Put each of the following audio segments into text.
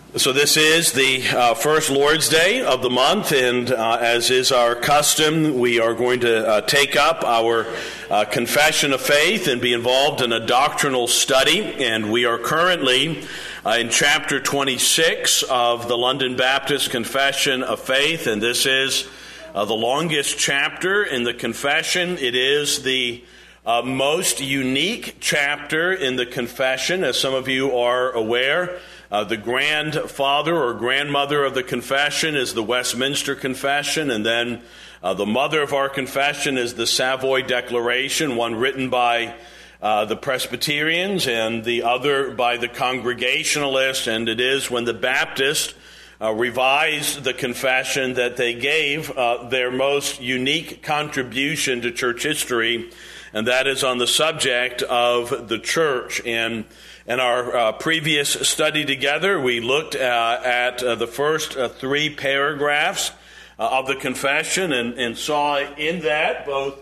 So this is the first Lord's Day of the month, and as is our custom, we are going to take up our confession of faith and be involved in a doctrinal study. And we are currently in chapter 26 of the London Baptist Confession of Faith, and this is the longest chapter in the confession. It is the most unique chapter in the confession, as some of you are aware. The grandfather or grandmother of the confession is the Westminster Confession, and then the mother of our confession is the Savoy Declaration, one written by the Presbyterians and the other by the Congregationalists, and it is when the Baptists revised the confession that they gave their most unique contribution to church history, and that is on the subject of the church. And in our previous study together, we looked at the first three paragraphs of the confession and saw in that both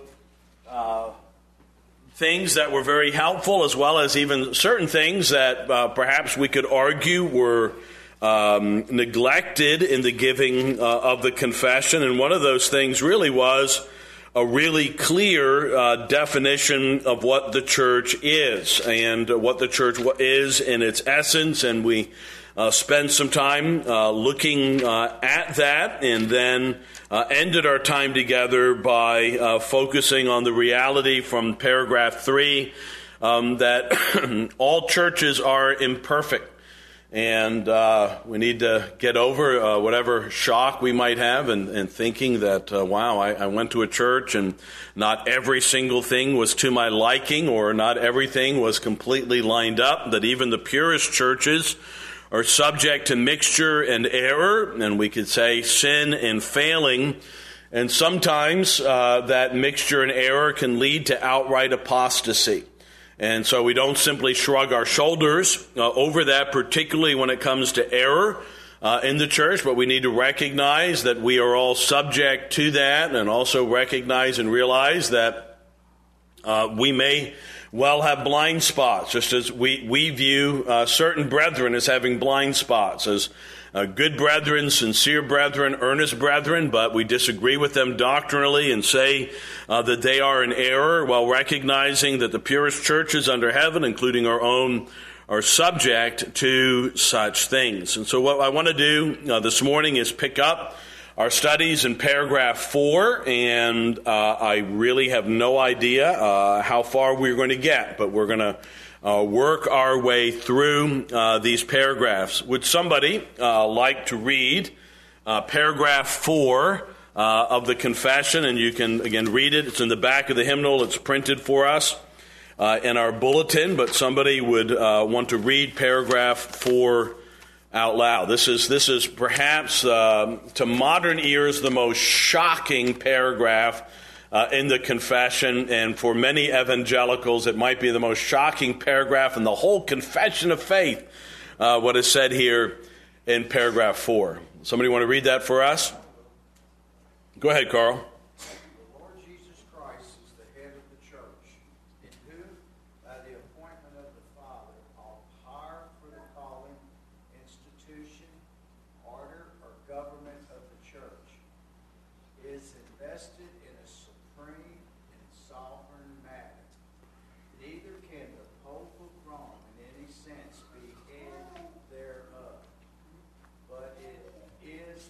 things that were very helpful as well as even certain things that perhaps we could argue were neglected in the giving of the confession. And one of those things really was a really clear definition of what the church is and what the church is in its essence. And we spent some time looking at that, and then ended our time together by focusing on the reality from paragraph 3 that all churches are imperfect. And we need to get over whatever shock we might have and thinking that, wow, I went to a church and not every single thing was to my liking, or not everything was completely lined up, that even the purest churches are subject to mixture and error, and we could say sin and failing. And sometimes that mixture and error can lead to outright apostasy. And so we don't simply shrug our shoulders over that, particularly when it comes to error in the church, but we need to recognize that we are all subject to that, and also recognize and realize that we may well have blind spots, just as we view certain brethren as having blind spots, as good brethren, sincere brethren, earnest brethren, but we disagree with them doctrinally and say that they are in error, while recognizing that the purest churches under heaven, including our own, are subject to such things. And so what I want to do this morning is pick up our studies in paragraph 4, and I really have no idea how far we're going to get, but we're going to work our way through these paragraphs. Would somebody like to read paragraph 4 of the confession? And you can, again, read it. It's in the back of the hymnal. It's printed for us in our bulletin, but somebody would want to read paragraph 4 out loud. This is perhaps, to modern ears, the most shocking paragraph in the confession, and for many evangelicals, it might be the most shocking paragraph in the whole confession of faith, what is said here in paragraph 4. Somebody want to read that for us? Go ahead, Carl. The Lord Jesus Christ is the head of the church, in whom, by the appointment of the Father, all power for the calling, institution, order, or government of the church is invested in a supreme and sovereign manner. Neither can the Pope of Rome in any sense be head thereof, but it is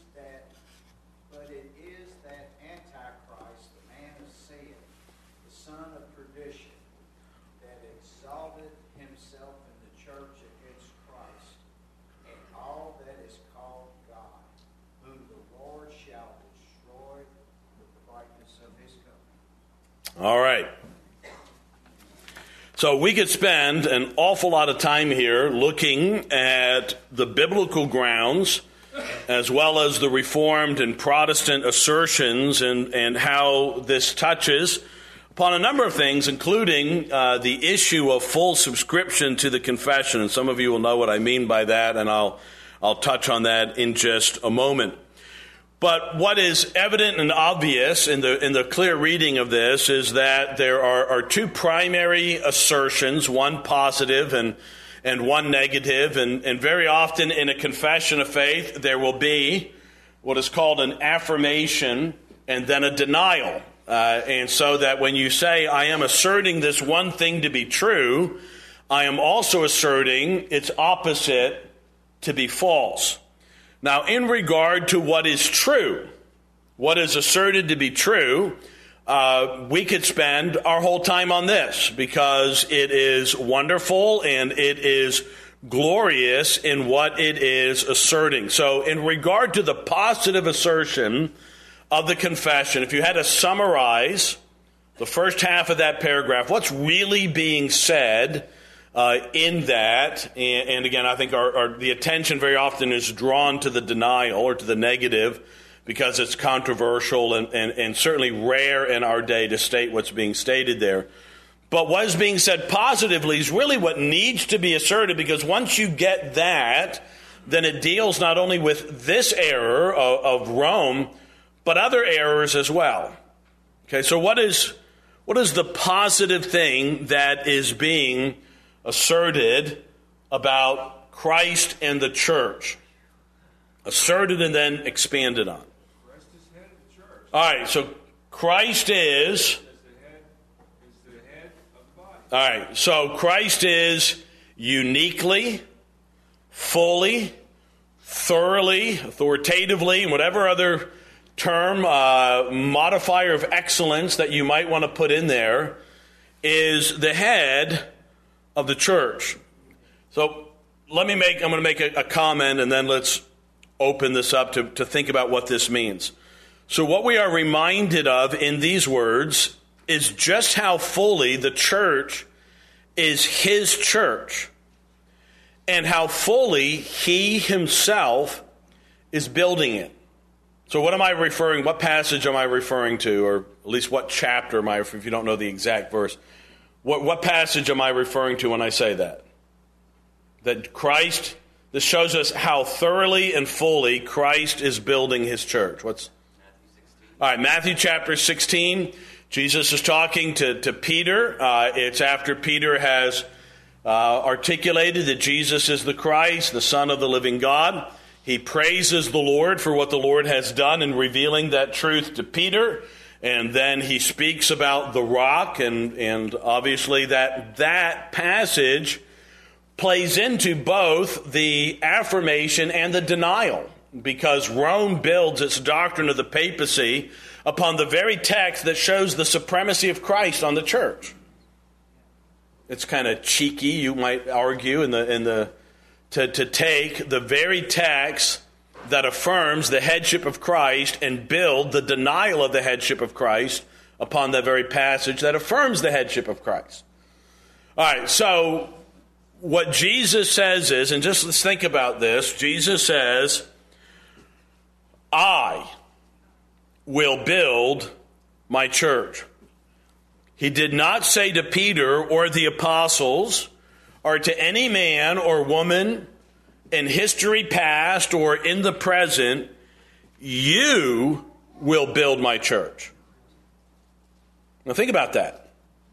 that Antichrist, the man of sin, the son of perdition, that exalted himself in the church against Christ, and all that is called God, whom the Lord shall destroy with the brightness of his coming. All right. So we could spend an awful lot of time here looking at the biblical grounds as well as the Reformed and Protestant assertions and how this touches upon a number of things, including the issue of full subscription to the confession. And some of you will know what I mean by that, and I'll touch on that in just a moment. But what is evident and obvious in the clear reading of this is that there are two primary assertions, one positive and and one negative. And very often in a confession of faith, there will be what is called an affirmation and then a denial. And so that when you say, I am asserting this one thing to be true, I am also asserting its opposite to be false. Now, in regard to what is true, what is asserted to be true, we could spend our whole time on this because it is wonderful and it is glorious in what it is asserting. So in regard to the positive assertion of the confession, if you had to summarize the first half of that paragraph, what's really being said in that, and again, I think the attention very often is drawn to the denial or to the negative because it's controversial and certainly rare in our day to state what's being stated there. But what is being said positively is really what needs to be asserted, because once you get that, then it deals not only with this error of Rome, but other errors as well. Okay, so what is the positive thing that is being asserted about Christ and the church? Asserted and then expanded on. Christ is head of the church. All right, so Christ is the head of the body. all right, so Christ is uniquely, fully, thoroughly, authoritatively, and whatever other term, modifier of excellence that you might want to put in there, is the head of the church. So I'm going to make a comment, and then let's open this up to think about what this means. So what we are reminded of in these words is just how fully the church is his church, and how fully he himself is building it. So what passage am I referring to, or at least what chapter am I, if you don't know the exact verse, what passage am I referring to when I say that? That Christ, this shows us how thoroughly and fully Christ is building his church. What's Matthew 16. All right, Matthew chapter 16. Jesus is talking to Peter. It's after Peter has articulated that Jesus is the Christ, the Son of the living God. He praises the Lord for what the Lord has done in revealing that truth to Peter. And then he speaks about the rock, and obviously that passage plays into both the affirmation and the denial, because Rome builds its doctrine of the papacy upon the very text that shows the supremacy of Christ on the church. It's kind of cheeky, you might argue, to take the very text that affirms the headship of Christ and build the denial of the headship of Christ upon that very passage that affirms the headship of Christ. All right, so what Jesus says is, and just let's think about this, Jesus says, I will build my church. He did not say to Peter or the apostles or to any man or woman in history past or in the present, you will build my church. Now think about that.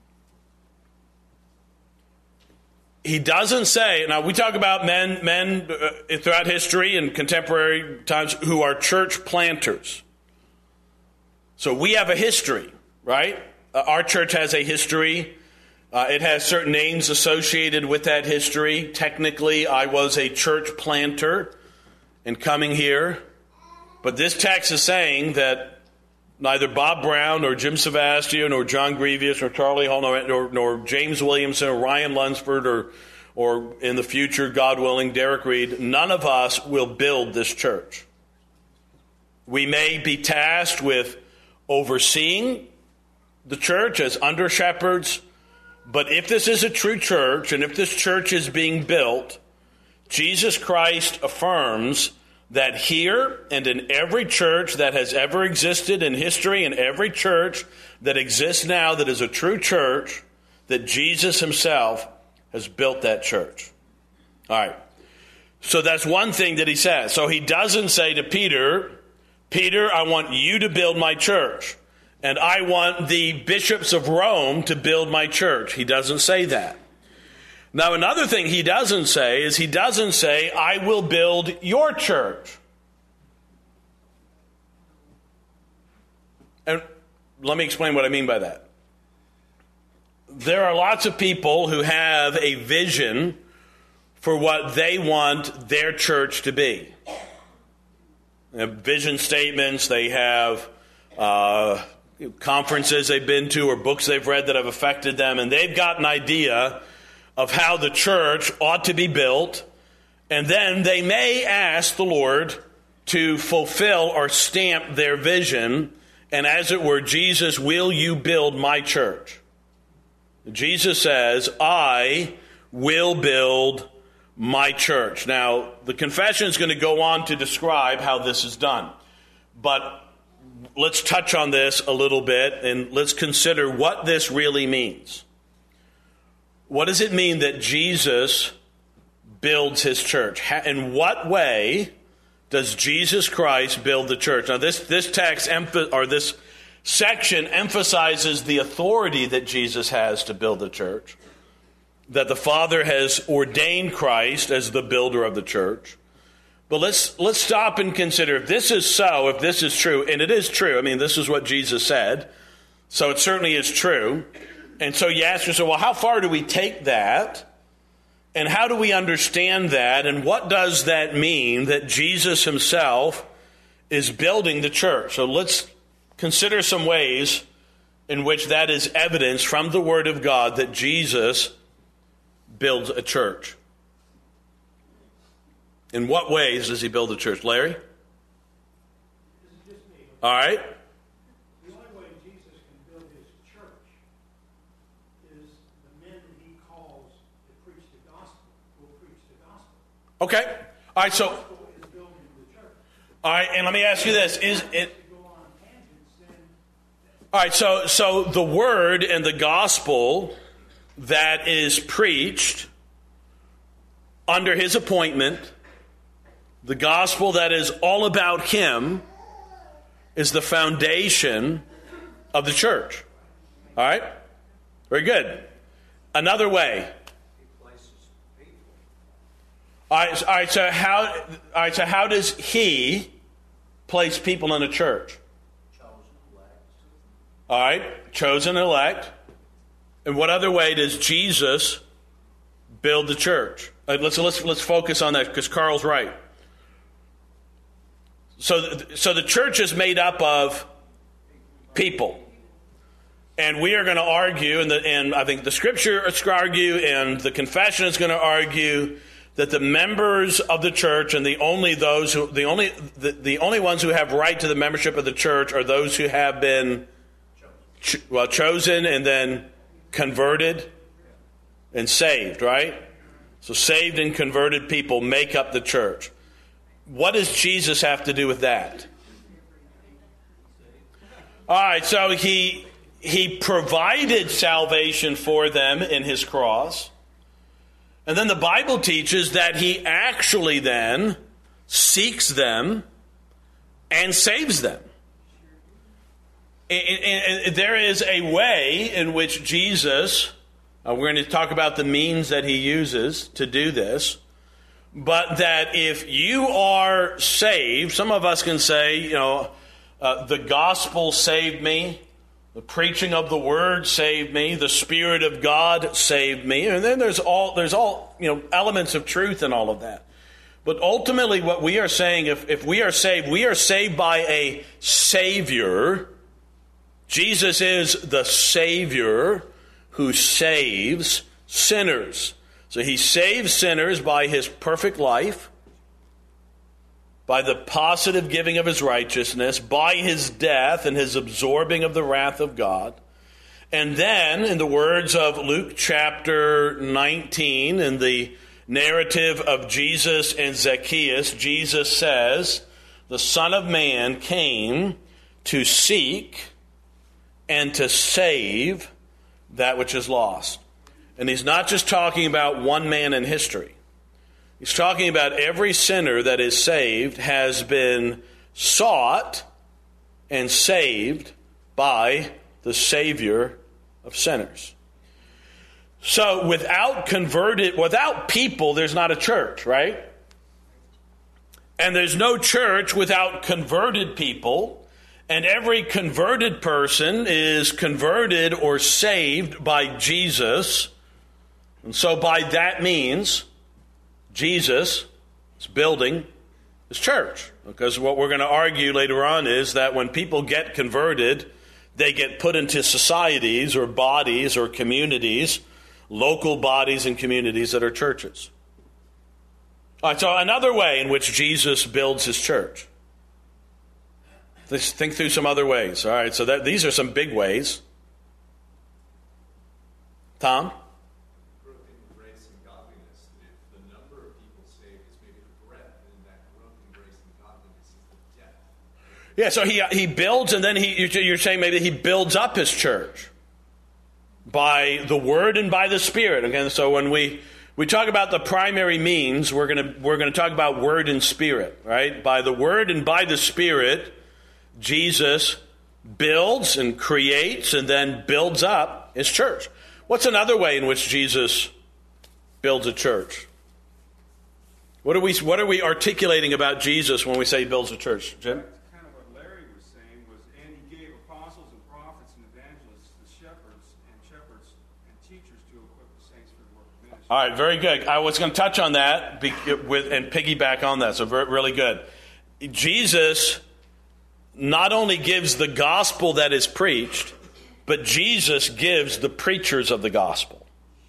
He doesn't say, now we talk about men throughout history and contemporary times who are church planters. So we have a history, right? Our church has a history. It has certain names associated with that history. Technically, I was a church planter in coming here. But this text is saying that neither Bob Brown or Jim Savastia nor John Grevious or Charlie Hall nor James Williamson or Ryan Lunsford or in the future, God willing, Derek Reed, none of us will build this church. We may be tasked with overseeing the church as under shepherds, but if this is a true church, and if this church is being built, Jesus Christ affirms that here and in every church that has ever existed in history, and every church that exists now that is a true church, that Jesus himself has built that church. All right. So that's one thing that he says. So he doesn't say to Peter, I want you to build my church. And I want the bishops of Rome to build my church. He doesn't say that. Now, another thing he doesn't say is he doesn't say, I will build your church. And let me explain what I mean by that. There are lots of people who have a vision for what they want their church to be. They have vision statements, they have conferences they've been to or books they've read that have affected them, and they've got an idea of how the church ought to be built, and then they may ask the Lord to fulfill or stamp their vision, and as it were, Jesus, will you build my church? Jesus says, I will build my church. Now, the confession is going to go on to describe how this is done, but let's touch on this a little bit, and let's consider what this really means. What does it mean that Jesus builds his church? In what way does Jesus Christ build the church? Now, this text, or this section, emphasizes the authority that Jesus has to build the church, that the Father has ordained Christ as the builder of the church. But let's stop and consider, if this is so, if this is true, and it is true, I mean, this is what Jesus said, so it certainly is true. And so you ask yourself, well, how far do we take that? And how do we understand that? And what does that mean that Jesus himself is building the church? So let's consider some ways in which that is evidence from the Word of God that Jesus builds a church. In what ways does he build a church? Larry? This is just me. All right. The only way Jesus can build his church is the men that he calls to preach the gospel will preach the gospel. Okay. All right, so, The gospel is building the church. all right, and let me ask you this. Is it... To go on tangents, then All right, so the word and the gospel that is preached under his appointment, the gospel that is all about him, is the foundation of the church. All right? Very good. Another way. All right, so how does he place people in a church? All right, chosen, elect. And what other way does Jesus build the church? Let's focus on that, because Carl's right. So the church is made up of people. And we are going to argue, and I think the Scripture is going to argue, and the confession is going to argue, that the members of the church and the only ones who have right to the membership of the church are those who have been chosen and then converted and saved, right? So saved and converted people make up the church. What does Jesus have to do with that? All right, so he provided salvation for them in his cross. And then the Bible teaches that he actually then seeks them and saves them. And there is a way in which Jesus, we're going to talk about the means that he uses to do this, but that if you are saved, some of us can say, the gospel saved me, the preaching of the word saved me, the Spirit of God saved me, and then there's all elements of truth in all of that. But ultimately what we are saying, if we are saved by a Savior. Jesus is the Savior who saves sinners. So he saves sinners by his perfect life, by the positive giving of his righteousness, by his death and his absorbing of the wrath of God. And then, in the words of Luke chapter 19, in the narrative of Jesus and Zacchaeus, Jesus says, the Son of Man came to seek and to save that which is lost. And he's not just talking about one man in history. He's talking about every sinner that is saved has been sought and saved by the Savior of sinners. So without people, there's not a church, right? And there's no church without converted people. And every converted person is converted or saved by Jesus. And so by that means, Jesus is building his church. Because what we're going to argue later on is that when people get converted, they get put into societies or bodies or communities, local bodies and communities that are churches. All right, so another way in which Jesus builds his church. Let's think through some other ways. All right, so these are some big ways. Tom? Growth in grace and godliness. If the number of people saved is maybe the breadth, then that growth in grace and godliness is the depth. Yeah, so he builds, and then you're saying maybe he builds up his church by the Word and by the Spirit. Again, so when we talk about the primary means, we're gonna talk about Word and Spirit, right? By the Word and by the Spirit, Jesus builds and creates and then builds up his church. What's another way in which Jesus builds a church? What are we articulating about Jesus when we say he builds a church, Jim? That's kind of what Larry was saying, and he gave apostles and prophets and evangelists, the shepherds and teachers to equip the saints for the work of ministry. All right, very good. I was going to touch on that and piggyback on that, so really good. Jesus not only gives the gospel that is preached, but Jesus gives the preachers of the gospel.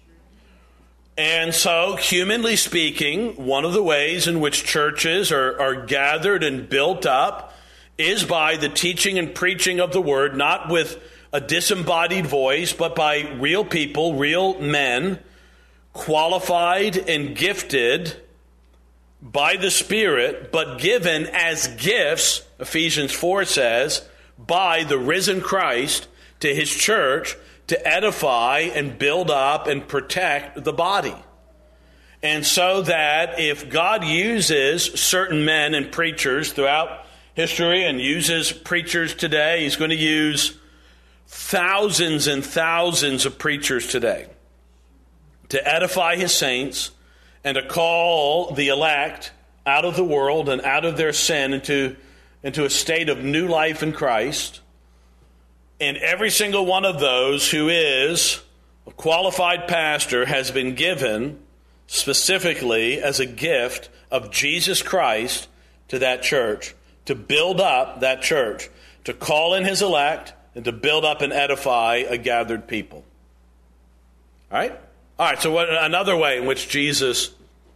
And so, humanly speaking, one of the ways in which churches are gathered and built up is by the teaching and preaching of the word, not with a disembodied voice, but by real people, real men, qualified and gifted by the Spirit, but given as gifts, Ephesians 4 says, by the risen Christ to his church to edify and build up and protect the body. And so that if God uses certain men and preachers throughout history and uses preachers today, he's going to use thousands and thousands of preachers today to edify his saints and to call the elect out of the world and out of their sin into a state of new life in Christ. And every single one of those who is a qualified pastor has been given specifically as a gift of Jesus Christ to that church, to build up that church, to call in his elect, and to build up and edify a gathered people. All right? All right, so another way in which Jesus...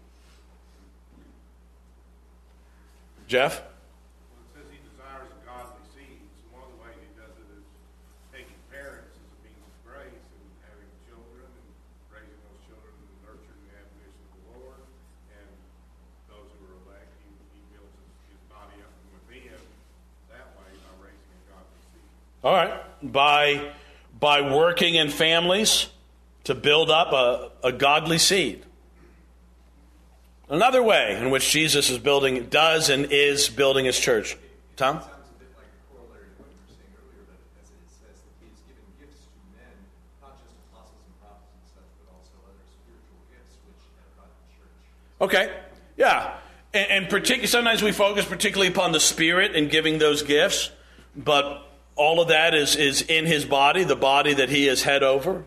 Jeff? Well, it says he desires a godly seed. So one of the ways he does it is taking parents as a means of grace and having children and raising those children in the nurture and the admonition of the Lord. And those who are elect, he builds his body up from within that way by raising a godly seed. All right. By working in families to build up a godly seed. Another way in which Jesus is building his church. Tom? It sounds a bit like a corollary to what you were saying earlier, that as it says that he has given gifts to men, not just apostles and prophets and such, but also other spiritual gifts which edify the church. Okay. Yeah. And sometimes we focus particularly upon the Spirit and giving those gifts, but all of that is in his body, the body that he is head over.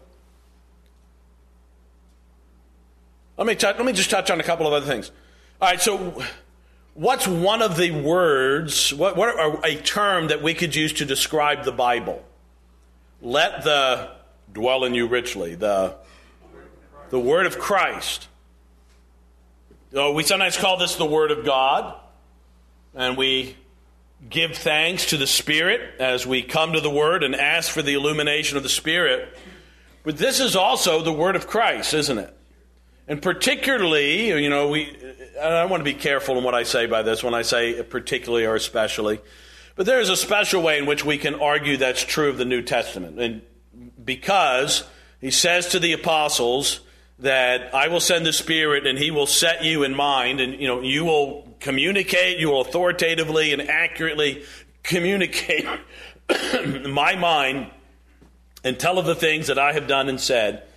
Let me just touch on a couple of other things. All right, so what's one of the words, what are a term that we could use to describe the Bible? Let the dwell in you richly, the word of Christ. We sometimes call this the Word of God, and we give thanks to the Spirit as we come to the Word and ask for the illumination of the Spirit. But this is also the Word of Christ, isn't it? And particularly, I want to be careful in what I say by this when I say particularly or especially. But there is a special way in which we can argue that's true of the New Testament. And because he says to the apostles that I will send the Spirit and he will set you in mind and, you will communicate, you will authoritatively and accurately communicate my mind and tell of the things that I have done and said.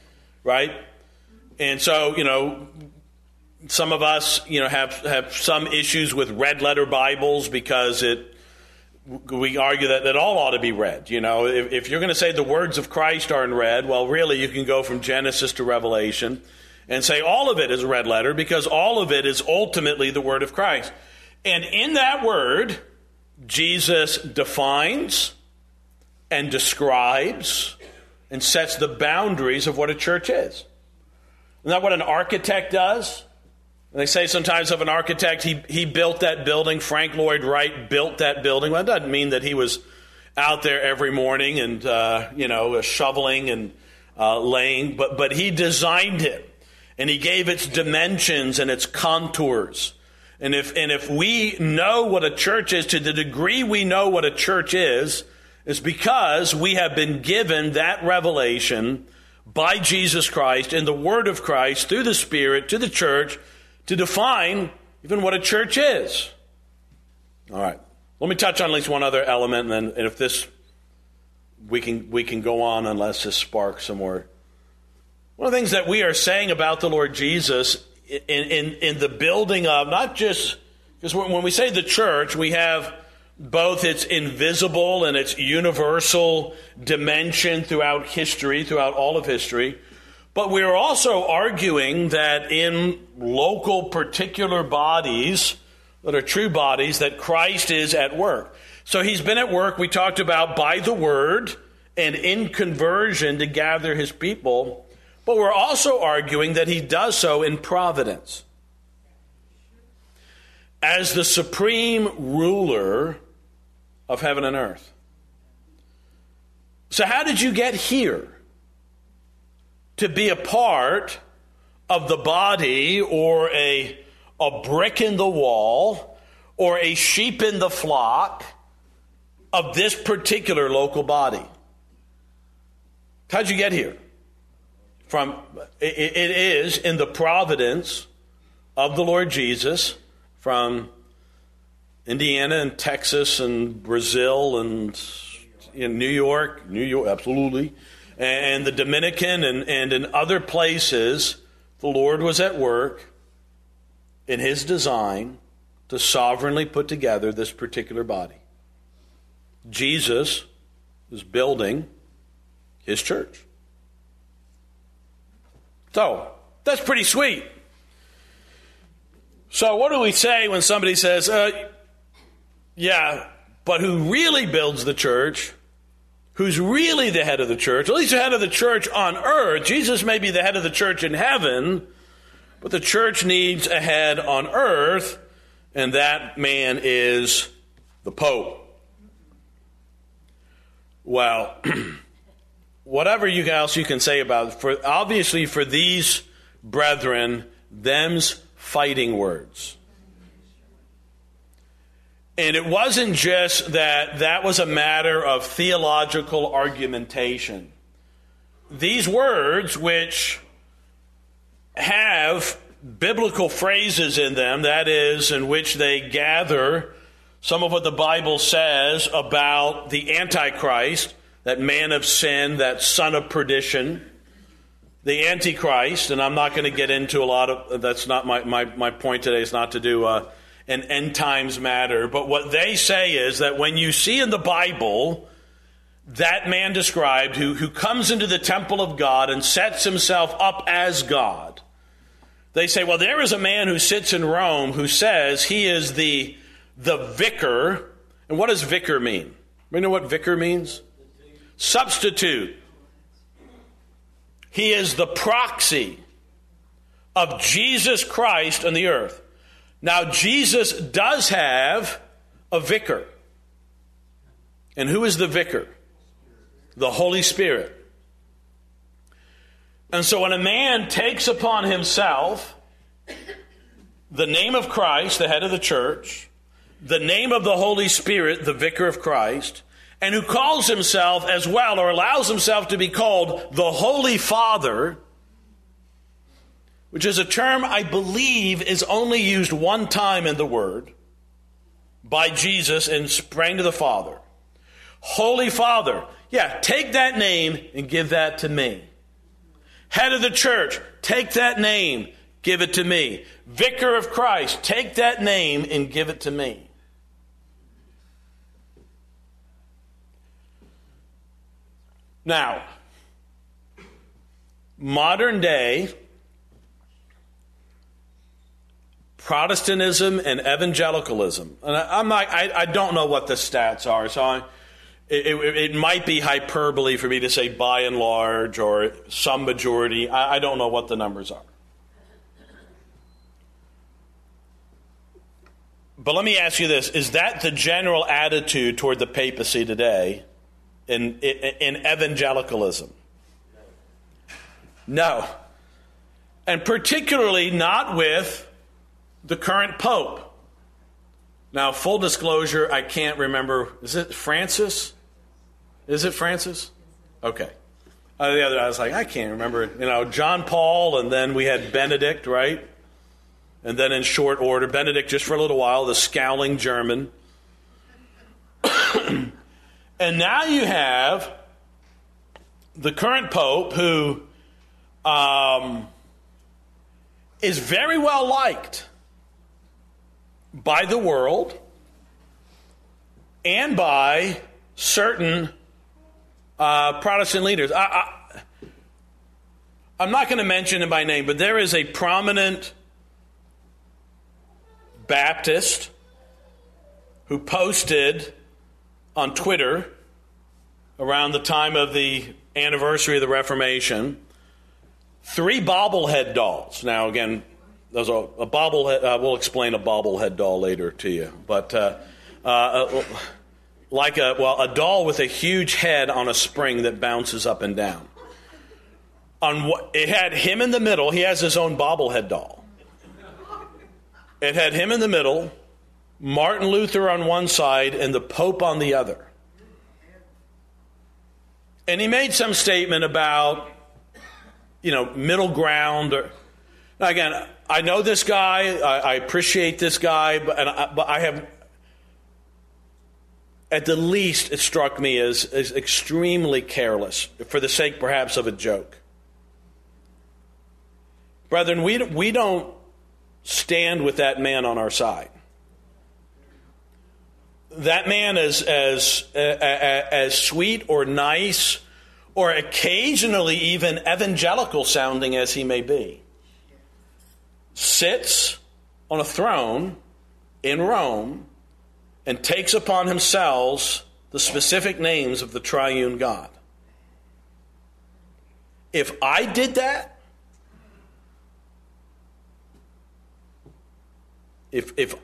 right? And so, some of us, have some issues with red letter Bibles because we argue that all ought to be read. If you're going to say the words of Christ are in red, well, really, you can go from Genesis to Revelation and say all of it is red letter because all of it is ultimately the word of Christ. And in that word, Jesus defines and describes and sets the boundaries of what a church is. Isn't that what an architect does? And they say sometimes of an architect, he built that building. Frank Lloyd Wright built that building. Well, that doesn't mean that he was out there every morning and, shoveling and laying, but he designed it. And he gave its dimensions and its contours. And if we know what a church is, to the degree we know what a church is because we have been given that revelation by Jesus Christ in the Word of Christ through the Spirit to the church to define even what a church is. All right. Let me touch on at least one other element, and if this, we can go on unless this sparks some more. One of the things that we are saying about the Lord Jesus in the building of, not just, because when we say the church, we have both its invisible and its universal dimension throughout history, throughout all of history. But we are also arguing that in local particular bodies that are true bodies, that Christ is at work. So he's been at work, we talked about, by the word and in conversion to gather his people. But we're also arguing that he does so in providence. As the supreme ruler of heaven and earth. So how did you get here? To be a part of the body or a brick in the wall or a sheep in the flock of this particular local body. How'd you get here? It is in the providence of the Lord Jesus from Indiana and Texas and Brazil and in New York, absolutely, and the Dominican and in other places. The Lord was at work in his design to sovereignly put together this particular body. Jesus is building his church. So, that's pretty sweet. So what do we say when somebody says, yeah, but who really builds the church, who's really the head of the church, at least the head of the church on earth? Jesus may be the head of the church in heaven, but the church needs a head on earth, and that man is the Pope. Well, whatever else you can say about it, obviously for these brethren, them's fighting words. And it wasn't just that was a matter of theological argumentation. These words, which have biblical phrases in them, that is, in which they gather some of what the Bible says about the Antichrist, that man of sin, that son of perdition, the Antichrist, and I'm not going to get into a lot of, that's not my point today, is not to do an end times matter, but what they say is that when you see in the Bible that man described who comes into the temple of God and sets himself up as God, they say, well, there is a man who sits in Rome who says he is the vicar. And what does vicar mean? You know what vicar means? Substitute. He is the proxy of Jesus Christ on the earth. Now, Jesus does have a vicar. And who is the vicar? The Holy Spirit. And so when a man takes upon himself the name of Christ, the head of the church, the name of the Holy Spirit, the vicar of Christ, and who calls himself as well, or allows himself to be called the Holy Father, which is a term I believe is only used one time in the Word by Jesus and praying to the Father. Holy Father. Yeah, take that name and give that to me. Head of the church, take that name, give it to me. Vicar of Christ, take that name and give it to me. Now, modern day Protestantism and evangelicalism, and I don't know what the stats are, so it might be hyperbole for me to say by and large or some majority. I don't know what the numbers are. But let me ask you this. Is that the general attitude toward the papacy today in evangelicalism? No. And particularly not with the current pope. Now, full disclosure, I can't remember. Is it Francis? Is it Francis? Okay. The other, I was like, I can't remember. John Paul, and then we had Benedict, right? And then in short order, Benedict just for a little while, the scowling German. And now you have the current pope who is very well liked by the world and by certain Protestant leaders. I'm not going to mention him by name, but there is a prominent Baptist who posted on Twitter around the time of the anniversary of the Reformation 3 bobblehead dolls. Now, again, there's a bobblehead. We'll explain a bobblehead doll later to you, but like a doll with a huge head on a spring that bounces up and down. It had him in the middle. He has his own bobblehead doll. It had him in the middle, Martin Luther on one side, and the Pope on the other. And he made some statement about, middle ground. Now again, I know this guy. I appreciate this guy, but I have, at the least, it struck me as extremely careless, for the sake perhaps of a joke. Brethren, we don't stand with that man on our side. That man is as sweet or nice or occasionally even evangelical sounding as he may be, sits on a throne in Rome and takes upon himself the specific names of the triune God. If I did that, if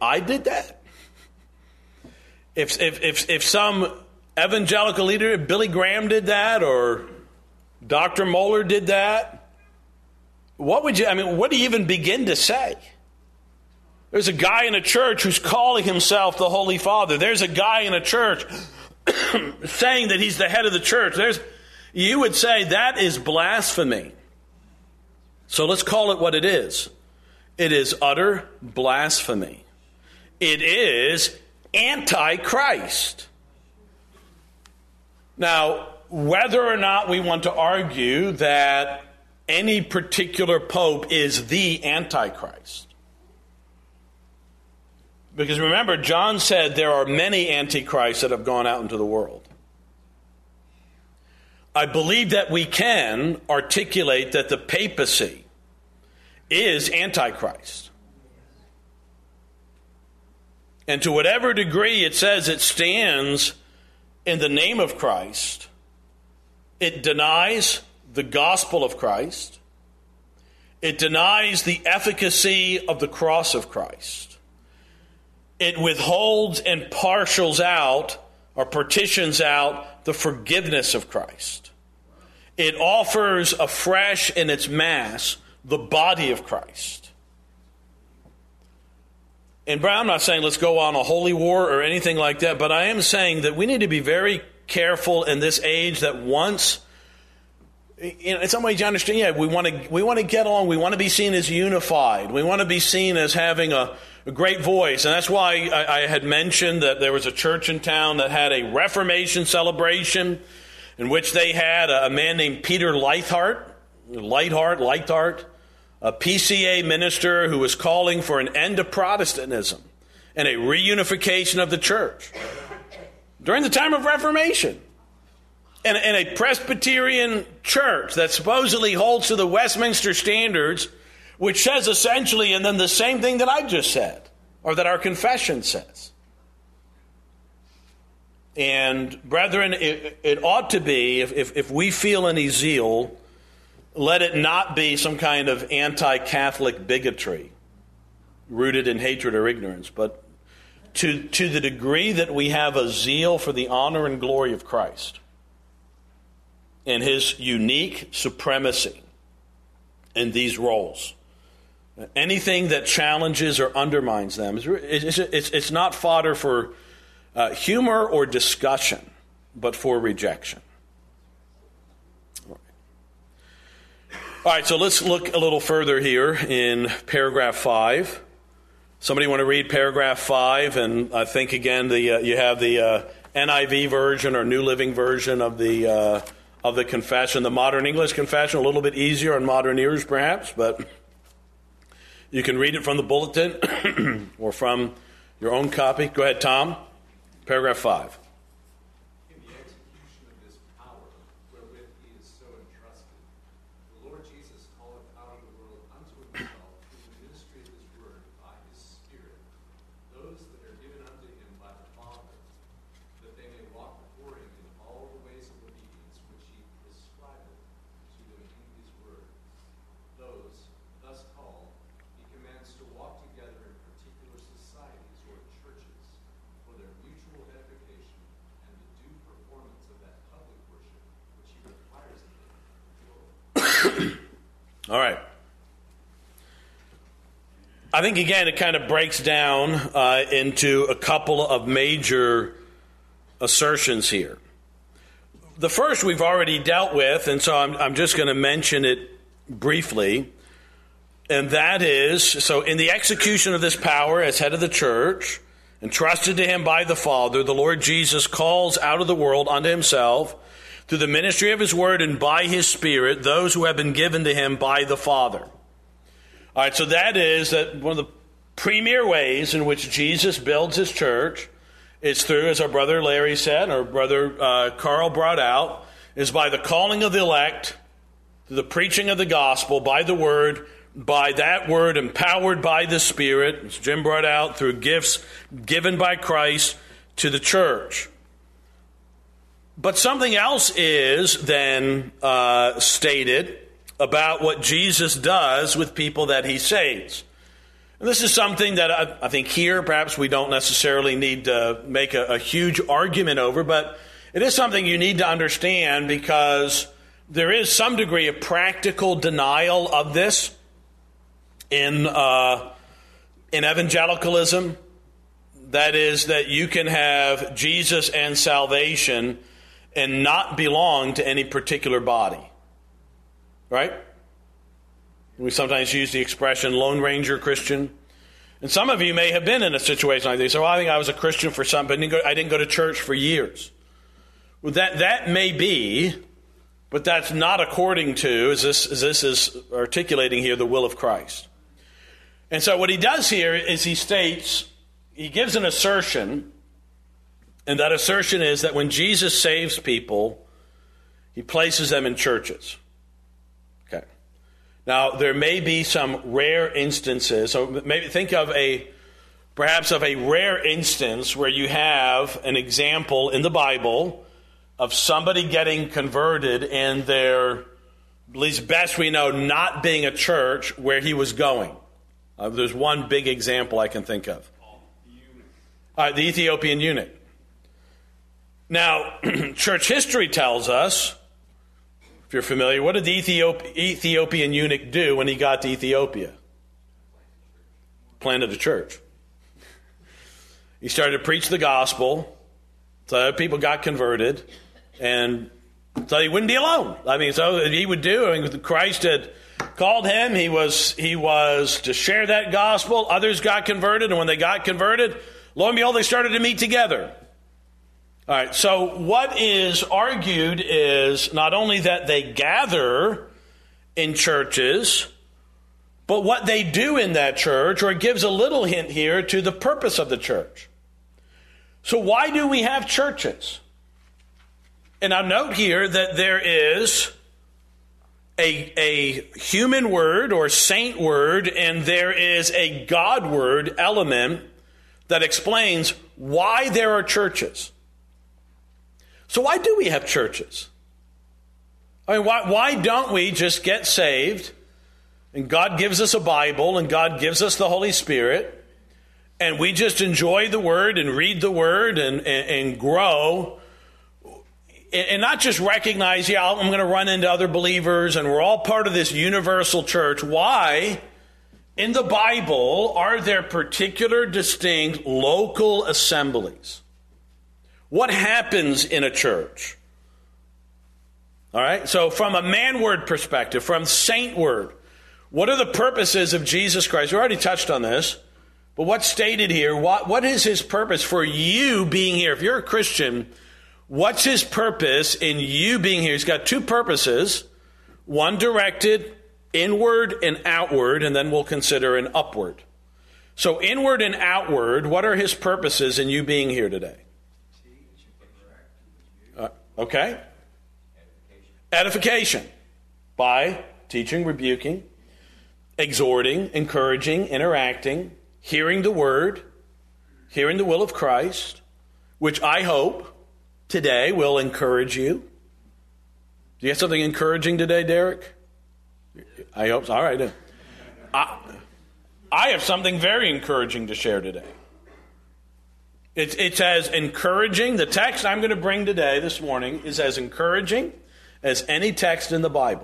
some evangelical leader, Billy Graham did that, or Dr. Moeller did that, what do you even begin to say? There's a guy in a church who's calling himself the Holy Father. There's a guy in a church saying that he's the head of the church. You would say that is blasphemy. So let's call it what it is. It is utter blasphemy. It is Antichrist. Now, whether or not we want to argue that any particular pope is the Antichrist, because remember, John said there are many antichrists that have gone out into the world. I believe that we can articulate that the papacy is Antichrist. And to whatever degree it says it stands in the name of Christ, it denies the gospel of Christ. It denies the efficacy of the cross of Christ. It withholds and partials out or partitions out the forgiveness of Christ. It offers afresh in its mass the body of Christ. And I'm not saying let's go on a holy war or anything like that, but I am saying that we need to be very careful in this age that once, in some ways you understand, we want to get along, we want to be seen as unified, we want to be seen as having a great voice. And that's why I had mentioned that there was a church in town that had a Reformation celebration in which they had a man named Peter Leithart, Leithart, a PCA minister who was calling for an end to Protestantism and a reunification of the church during the time of Reformation. And a Presbyterian church that supposedly holds to the Westminster Standards, which says essentially, and then the same thing that I just said, or that our confession says. And brethren, it ought to be, if we feel any zeal, let it not be some kind of anti-Catholic bigotry rooted in hatred or ignorance, but to the degree that we have a zeal for the honor and glory of Christ and his unique supremacy in these roles. Anything that challenges or undermines them, it's not fodder for humor or discussion, but for rejection. All right, so let's look a little further here in paragraph 5. Somebody want to read paragraph 5? And I think, again, you have the NIV version or New Living Version of the confession. The Modern English Confession, a little bit easier on modern ears, perhaps, but you can read it from the bulletin or from your own copy. Go ahead, Tom. Paragraph 5. In the execution of this power, wherewith he is so entrusted, the Lord Jesus calleth out of the world unto himself through the ministry of his word by his Spirit, those that are given unto him by the Father, that they may walk before him in all the ways of obedience which he prescribeth to them in his word. Those, thus called, he commands to walk together in particular societies or churches, for their mutual edification and the due performance of that public worship which he requires of them. All right. I think, again, it kind of breaks down into a couple of major assertions here. The first we've already dealt with, and so I'm just going to mention it briefly, and that is, so in the execution of this power as head of the church, entrusted to him by the Father, the Lord Jesus calls out of the world unto himself, through the ministry of his word and by his Spirit, those who have been given to him by the Father. All right, so that is that one of the premier ways in which Jesus builds his church is through, as our brother Larry said, or brother Carl brought out, is by the calling of the elect, through the preaching of the gospel, by the word, by that word empowered by the Spirit, as Jim brought out, through gifts given by Christ to the church. But something else is then stated about what Jesus does with people that he saves. And this is something that I think here perhaps we don't necessarily need to make a huge argument over, but it is something you need to understand because there is some degree of practical denial of this in evangelicalism. That is, that you can have Jesus and salvation and not belong to any particular body. Right? We sometimes use the expression Lone Ranger Christian. And some of you may have been in a situation like this. So, well, I think I was a Christian for some, but I didn't go to church for years. Well, that may be, but that's not according to, as this is articulating here, the will of Christ. And so what he does here is he states, he gives an assertion, and that assertion is that when Jesus saves people, he places them in churches. Okay. Now, there may be some rare instances, so maybe think of perhaps a rare instance where you have an example in the Bible of somebody getting converted and their, at least best we know, not being a church where he was going. There's one big example I can think of. The Ethiopian eunuch. Now, church history tells us, if you're familiar, what did the Ethiopian eunuch do when he got to Ethiopia? Planted a church. He started to preach the gospel, so people got converted, and so he wouldn't be alone. I mean, so he would do, Christ had called him, he was to share that gospel. Others got converted, and when they got converted, lo and behold, they started to meet together. All right, so what is argued is not only that they gather in churches, but what they do in that church, or it gives a little hint here to the purpose of the church. So why do we have churches? And I'll note here that there is a human word or saint word, and there is a God word element that explains why there are churches. So why do we have churches? I mean, why don't we just get saved, and God gives us a Bible, and God gives us the Holy Spirit, and we just enjoy the Word and read the Word and grow, and not just recognize, I'm going to run into other believers, and we're all part of this universal church. Why, in the Bible, are there particular, distinct, local assemblies? What happens in a church? All right, so from a man-word perspective, from saint-word, what are the purposes of Jesus Christ? We already touched on this, but what's stated here, what is his purpose for you being here? If you're a Christian, what's his purpose in you being here? He's got two purposes, one directed inward and outward, and then we'll consider an upward. So inward and outward, what are his purposes in you being here today? Okay. Edification by teaching, rebuking, exhorting, encouraging, interacting, hearing the word, hearing the will of Christ, which I hope today will encourage you. Do you have something encouraging today, Derek? I hope so. All right. I have something very encouraging to share today. It's as encouraging. The text I'm going to bring today, this morning, is as encouraging as any text in the Bible.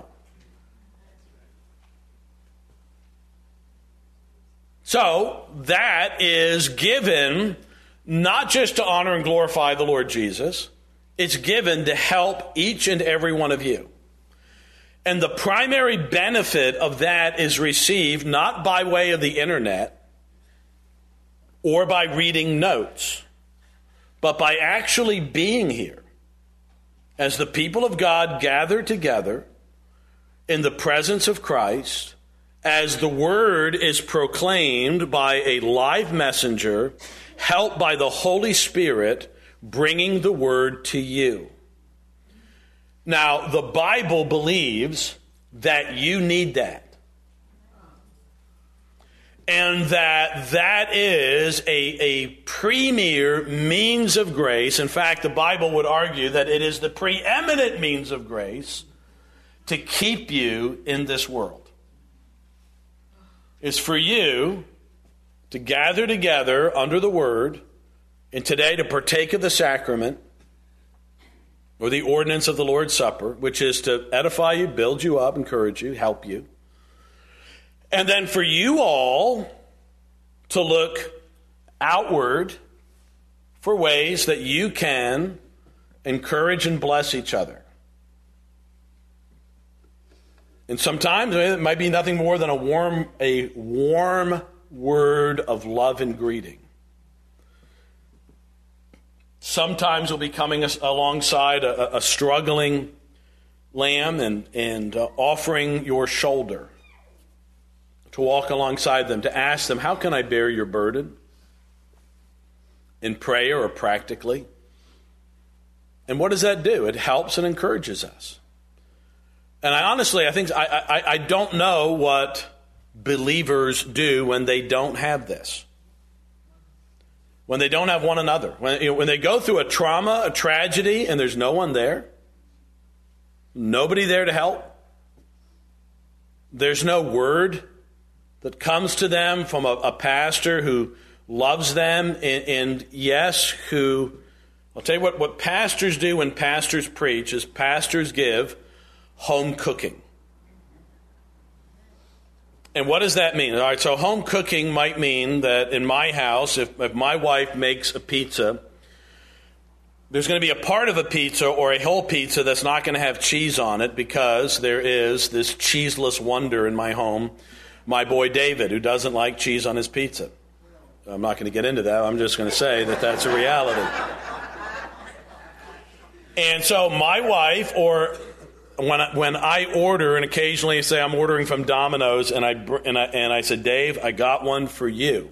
So, that is given not just to honor and glorify the Lord Jesus, it's given to help each and every one of you. And the primary benefit of that is received not by way of the internet or by reading notes, but by actually being here as the people of God gather together in the presence of Christ, as the word is proclaimed by a live messenger, helped by the Holy Spirit bringing the word to you. Now, the Bible believes that you need that. And that is a premier means of grace. In fact, the Bible would argue that it is the preeminent means of grace to keep you in this world. It's for you to gather together under the Word, and today to partake of the sacrament, or the ordinance of the Lord's Supper, which is to edify you, build you up, encourage you, help you. And then for you all to look outward for ways that you can encourage and bless each other. And sometimes it might be nothing more than a warm word of love and greeting. Sometimes we'll be coming alongside a struggling lamb and offering your shoulder to walk alongside them, to ask them, how can I bear your burden? In prayer or practically. And what does that do? It helps and encourages us. And I think I don't know what believers do when they don't have this. When they don't have one another. When they go through a trauma, a tragedy, and there's no one there. Nobody there to help. There's no word that comes to them from a pastor who loves them and yes, who, I'll tell you what pastors do when pastors preach is pastors give home cooking. And what does that mean? All right, so home cooking might mean that in my house, if my wife makes a pizza, there's going to be a part of a pizza or a whole pizza that's not going to have cheese on it because there is this cheeseless wonder in my home, my boy David, who doesn't like cheese on his pizza. I'm not going to get into that. I'm just going to say that that's a reality. And so my wife or when I order, and occasionally say I'm ordering from Domino's, and I said, Dave, I got one for you.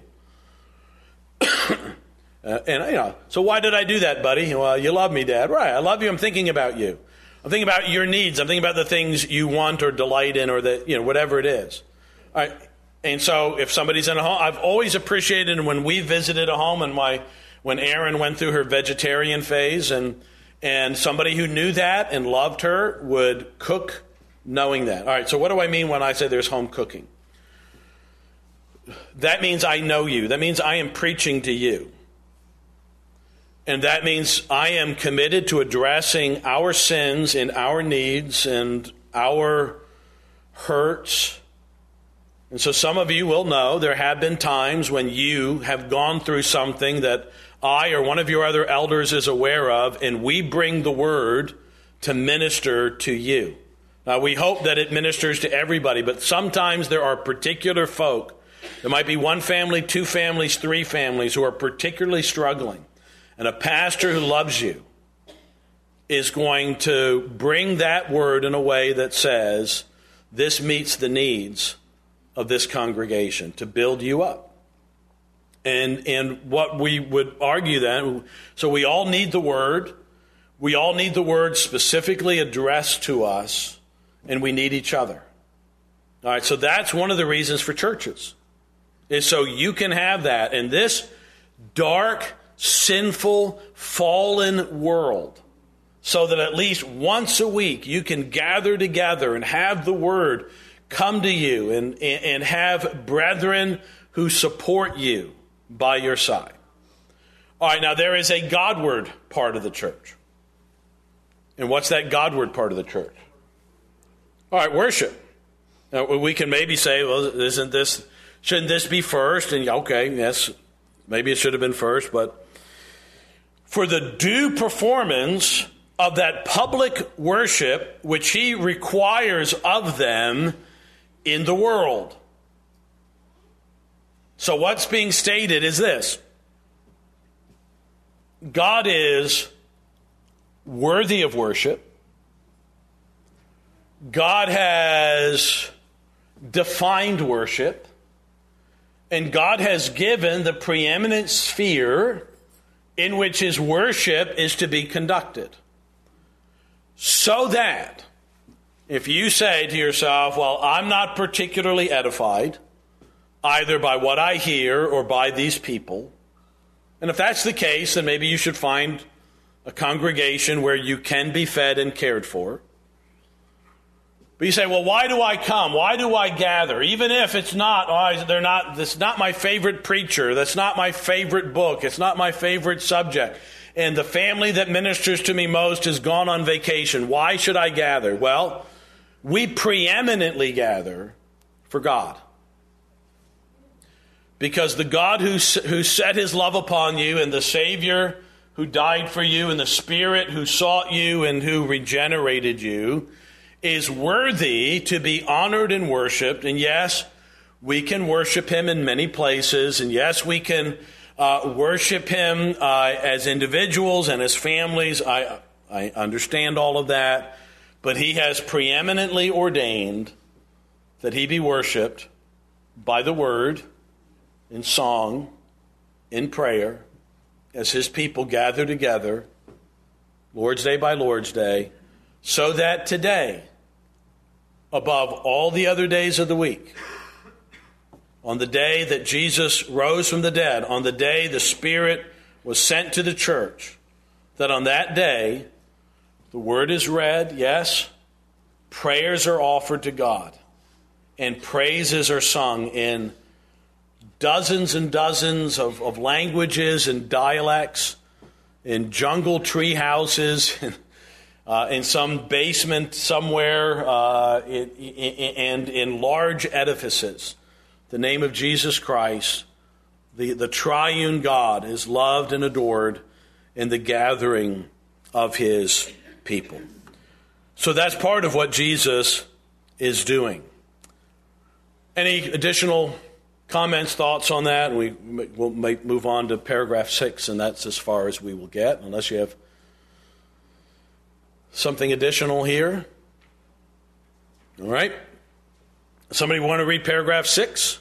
So why did I do that, buddy? Well, you love me, Dad. Right, I love you. I'm thinking about you. I'm thinking about your needs. I'm thinking about the things you want or delight in, or that, whatever it is. All right. And so if somebody's in a home, I've always appreciated when we visited a home, and when Erin went through her vegetarian phase, and somebody who knew that and loved her would cook knowing that. All right, so what do I mean when I say there's home cooking? That means I know you. That means I am preaching to you. And that means I am committed to addressing our sins and our needs and our hurts. And so some of you will know there have been times when you have gone through something that I or one of your other elders is aware of, and we bring the word to minister to you. Now, we hope that it ministers to everybody, but sometimes there are particular folk. There might be one family, two families, three families who are particularly struggling. And a pastor who loves you is going to bring that word in a way that says, this meets the needs of this congregation to build you up. And what we would argue then, so we all need the word. We all need the word specifically addressed to us, and we need each other. All right, so that's one of the reasons for churches, is so you can have that. In this dark, sinful, fallen world, so that at least once a week you can gather together and have the word come to you and have brethren who support you by your side. All right, now there is a Godward part of the church. And what's that Godward part of the church? All right, worship. Now, we can maybe say, well, shouldn't this be first? And okay, yes, maybe it should have been first, but for the due performance of that public worship which he requires of them in the world. So what's being stated is this: God is worthy of worship. God has defined worship. And God has given the preeminent sphere in which his worship is to be conducted. So that if you say to yourself, well, I'm not particularly edified, either by what I hear or by these people, and if that's the case, then maybe you should find a congregation where you can be fed and cared for. But you say, well, why do I come? Why do I gather? Even if it's not, that's not my favorite preacher. That's not my favorite book. It's not my favorite subject. And the family that ministers to me most has gone on vacation. Why should I gather? Well, we preeminently gather for God. Because the God who set his love upon you, and the Savior who died for you, and the Spirit who sought you and who regenerated you, is worthy to be honored and worshiped. And yes, we can worship him in many places. And yes, we can worship him as individuals and as families. I understand all of that. But he has preeminently ordained that he be worshiped by the word, in song, in prayer, as his people gather together, Lord's Day by Lord's Day, so that today, above all the other days of the week, on the day that Jesus rose from the dead, on the day the Spirit was sent to the church, that on that day, the word is read, yes, prayers are offered to God, and praises are sung in dozens and dozens of languages and dialects, in jungle tree houses, in some basement somewhere, and in large edifices. The name of Jesus Christ, the triune God, is loved and adored in the gathering of his people. So that's part of what Jesus is doing. Any additional comments, thoughts on that? We'll move on to paragraph 6, and that's as far as we will get, unless you have something additional here. All right. Somebody want to read paragraph 6?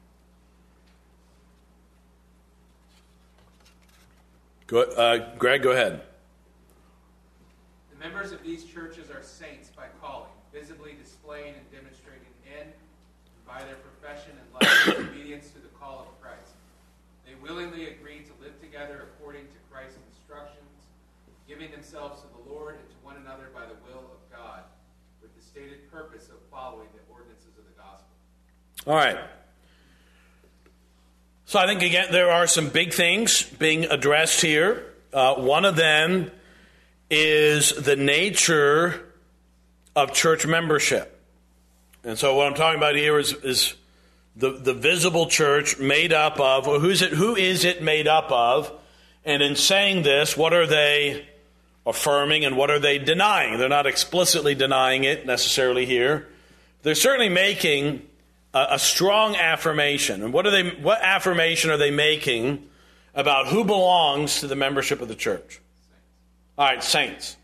Greg, go ahead. The members of these churches are saints by calling, visibly displaying and demonstrating in, by their profession and life, obedience to the call of Christ. They willingly agree to live together according to Christ's instructions, giving themselves to the Lord and to one another by the will of God, with the stated purpose of following the ordinances of the gospel. All right. So I think, again, there are some big things being addressed here. One of them is the nature of church membership. And so what I'm talking about here is the visible church made up of, or who is it made up of? And in saying this, what are they affirming and what are they denying? They're not explicitly denying it necessarily here. They're certainly making a strong affirmation. And what affirmation are they making about who belongs to the membership of the church? All right, saints.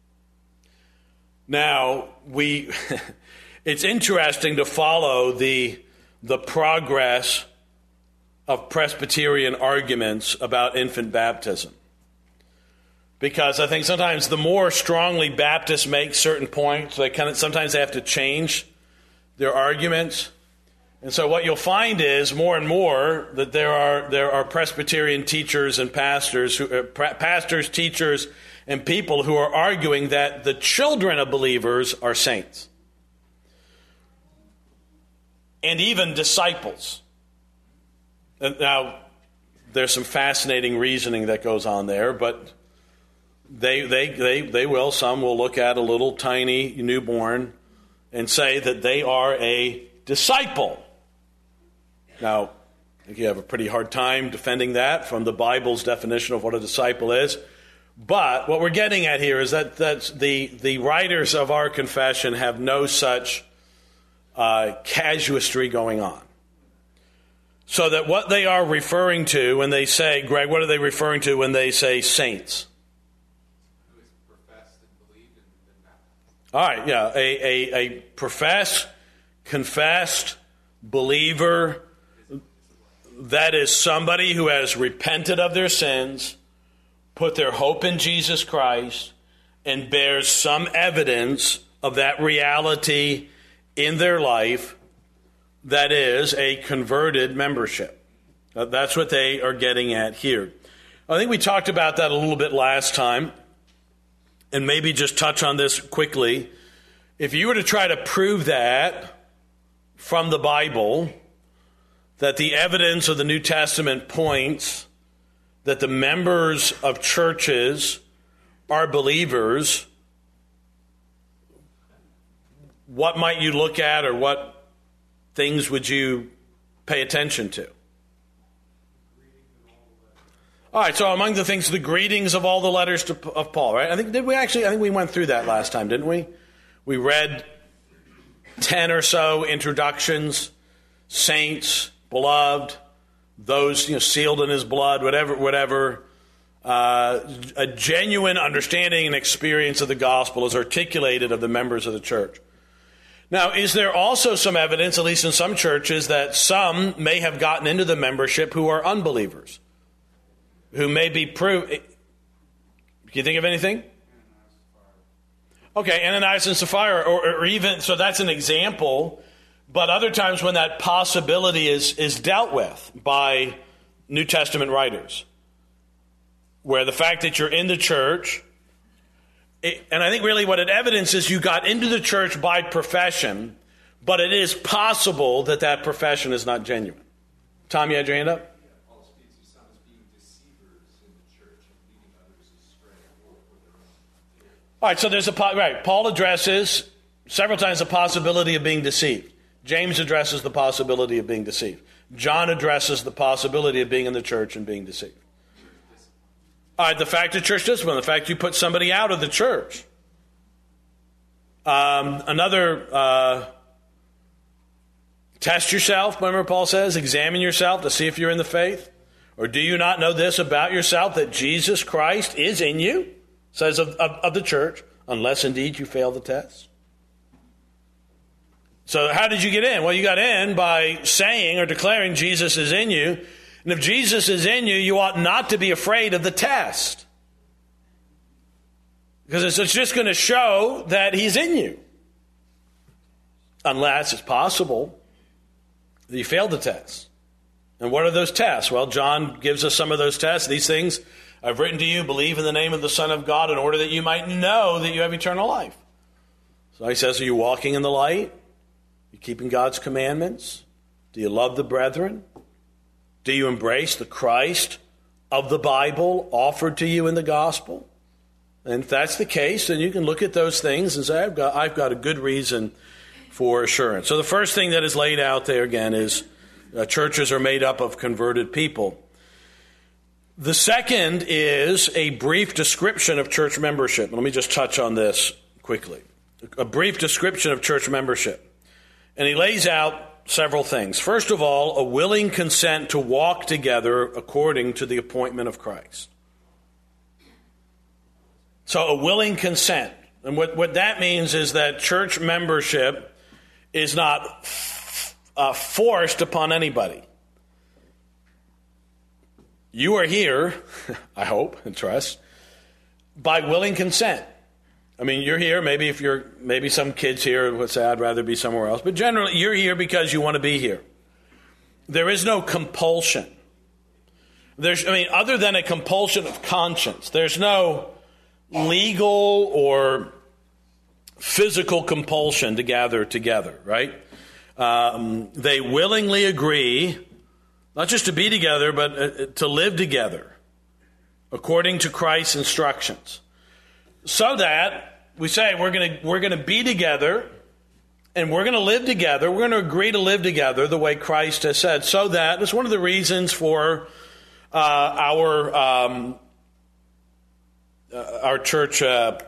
Now, it's interesting to follow the progress of Presbyterian arguments about infant baptism. Because I think sometimes the more strongly Baptists make certain points, sometimes they have to change their arguments. And so what you'll find is more and more that there are Presbyterian teachers and pastors, teachers, and people who are arguing that the children of believers are saints. And even disciples. Now, there's some fascinating reasoning that goes on there, but some will look at a little tiny newborn and say that they are a disciple. Now, I think you have a pretty hard time defending that from the Bible's definition of what a disciple is. But what we're getting at here is that the writers of our confession have no such casuistry going on. So that what they are referring to when they say, Greg, what are they referring to when they say saints? Who is professed and believed and baptized. All right, yeah, a professed, confessed believer. That is somebody who has repented of their sins, put their hope in Jesus Christ, and bears some evidence of that reality in their life. That is a converted membership. That's what they are getting at here. I think we talked about that a little bit last time, and maybe just touch on this quickly. If you were to try to prove that from the Bible, that the evidence of the New Testament points that the members of churches are believers, what might you look at, or what things would you pay attention to? All right, so among the things, the greetings of all the letters of Paul, right? I think we went through that last time, didn't we? We read 10 or so introductions, saints, beloved, those sealed in his blood, whatever. A genuine understanding and experience of the gospel is articulated of the members of the church. Now, is there also some evidence, at least in some churches, that some may have gotten into the membership who are unbelievers, who may be proved? Can you think of anything? Okay, Ananias and Sapphira, or even, so that's an example. But other times when that possibility is dealt with by New Testament writers, where the fact that you're in the church, and I think really what it evidences, you got into the church by profession, but it is possible that profession is not genuine. Tom, you had your hand up? Paul speaks of some as being deceivers in the church and leading others astray for their own. All right, so there's Paul addresses several times the possibility of being deceived. James addresses the possibility of being deceived. John addresses the possibility of being in the church and being deceived. All right, the fact of church discipline, the fact you put somebody out of the church. Test yourself, remember Paul says, examine yourself to see if you're in the faith. Or do you not know this about yourself, that Jesus Christ is in you, says of the church, unless indeed you fail the test. So how did you get in? Well, you got in by saying or declaring Jesus is in you. And if Jesus is in you, you ought not to be afraid of the test. Because it's just going to show that he's in you. Unless it's possible that you failed the test. And what are those tests? Well, John gives us some of those tests. These things I've written to you, believe in the name of the Son of God in order that you might know that you have eternal life. So he says, are you walking in the light? Are you keeping God's commandments? Do you love the brethren? Do you embrace the Christ of the Bible offered to you in the gospel? And if that's the case, then you can look at those things and say, I've got a good reason for assurance. So the first thing that is laid out there again is churches are made up of converted people. The second is a brief description of church membership. Let me just touch on this quickly. A brief description of church membership. And he lays out several things. First of all, a willing consent to walk together according to the appointment of Christ. So a willing consent. And what that means is that church membership is not forced upon anybody. You are here, I hope and trust, by willing consent. I mean, you're here, maybe some kids here would say, I'd rather be somewhere else. But generally, you're here because you want to be here. There is no compulsion. Other than a compulsion of conscience, there's no legal or physical compulsion to gather together, right? They willingly agree, not just to be together, but to live together according to Christ's instructions. So that we say we're going to be together and we're going to live together. We're going to agree to live together the way Christ has said. So that it's one of the reasons for our church,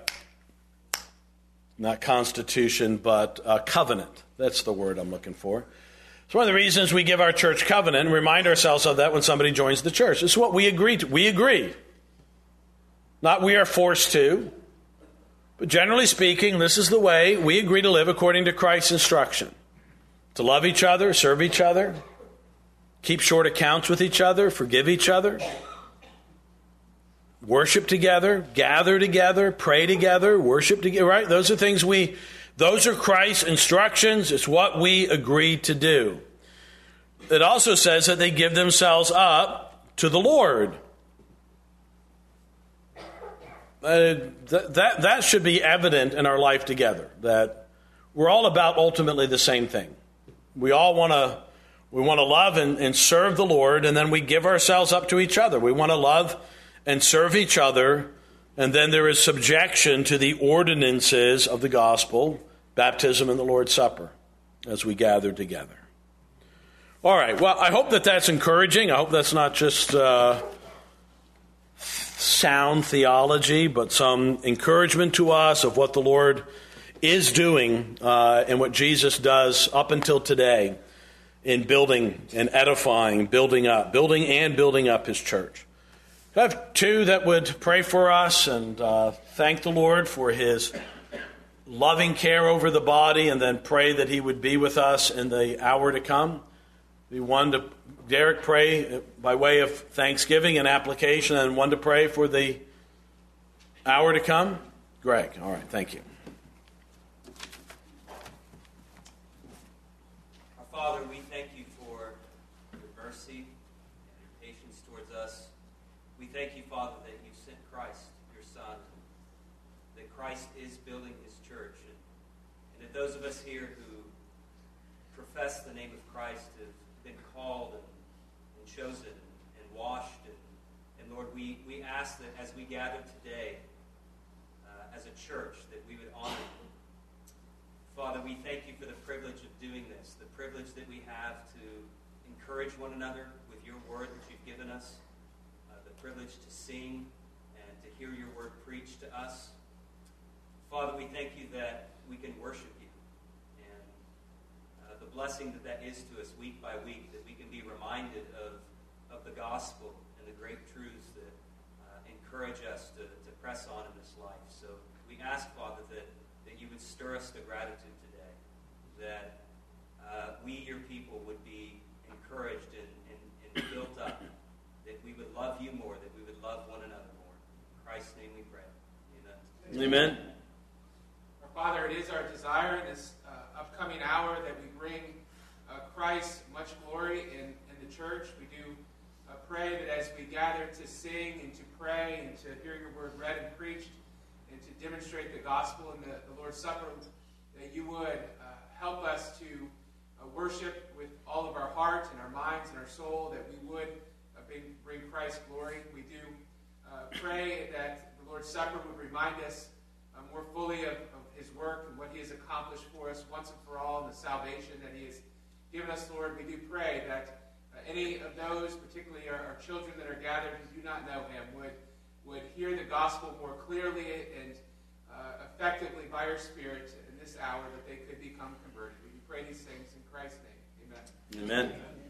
not constitution, but covenant. That's the word I'm looking for. It's one of the reasons we give our church covenant and remind ourselves of that when somebody joins the church. It's what we agree to. We agree. Not we are forced to. But generally speaking, this is the way we agree to live according to Christ's instruction. To love each other, serve each other, keep short accounts with each other, forgive each other, worship together, gather together, pray together, worship together, right? Those are Christ's instructions. It's what we agree to do. It also says that they give themselves up to the Lord. That should be evident in our life together, that we're all about ultimately the same thing. We all want to love and serve the Lord, and then we give ourselves up to each other. We want to love and serve each other, and then there is subjection to the ordinances of the gospel, baptism and the Lord's Supper, as we gather together. All right, well, I hope that's encouraging. I hope that's not just sound theology, but some encouragement to us of what the Lord is doing and what Jesus does up until today in building and edifying, building up his church. I have two that would pray for us and thank the Lord for his loving care over the body, and then pray that he would be with us in the hour to come. We one to Derek pray by way of thanksgiving and application, and one to pray for the hour to come. Greg, all right, thank you. Our Father, we thank you for your mercy and your patience towards us. We thank you, Father, that you sent Christ, your Son, that Christ is building his church, and that those of us here who profess the name of Christ have been called and chosen and washed. And Lord, we ask that as we gather today as a church, that we would honor you. Father, we thank you for the privilege of doing this, the privilege that we have to encourage one another with your word that you've given us, the privilege to sing and to hear your word preached to us. Father, we thank you that we can worship you, and the blessing that is to us week by week, that we can be reminded of the gospel and the great truths that encourage us to press on in this life. So we ask, Father, that you would stir us to gratitude today, that we, your people, would be encouraged and built up, that we would love you more, that we would love one another more. In Christ's name we pray. Amen. Amen. Our Father, it is our desire in this upcoming hour that we bring Christ much glory in the church. We do pray that as we gather to sing and to pray and to hear your word read and preached and to demonstrate the gospel in the Lord's Supper, that you would help us to worship with all of our heart and our minds and our soul, that we would bring Christ glory. We do pray that the Lord's Supper would remind us more fully of his work and what he has accomplished for us once and for all in the salvation that he has given us, Lord. We do pray that any of those, particularly our children that are gathered who do not know him, would hear the gospel more clearly and effectively by your Spirit in this hour, that they could become converted. We pray these things in Christ's name. Amen. Amen.